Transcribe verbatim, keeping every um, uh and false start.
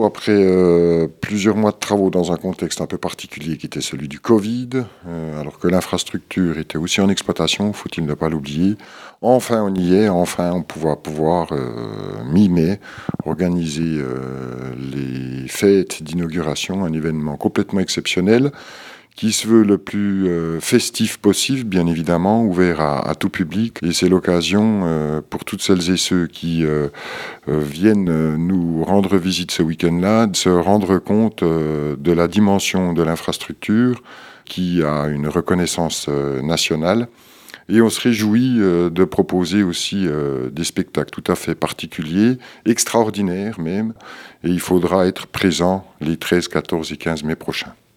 Après euh, plusieurs mois de travaux dans un contexte un peu particulier qui était celui du Covid, euh, alors que l'infrastructure était aussi en exploitation, faut-il ne pas l'oublier, enfin on y est, enfin on va pouvoir, euh, mi-mai, organiser euh, les fêtes d'inauguration, un événement complètement exceptionnel qui se veut le plus euh, festif possible, bien évidemment, ouvert à, à tout public. Et c'est l'occasion euh, pour toutes celles et ceux qui euh, euh, viennent euh, nous rendre visite ce week-end-là, de se rendre compte euh, de la dimension de l'infrastructure qui a une reconnaissance euh, nationale. Et on se réjouit euh, de proposer aussi euh, des spectacles tout à fait particuliers, extraordinaires même. Et il faudra être présent les treize, quatorze et quinze mai prochains.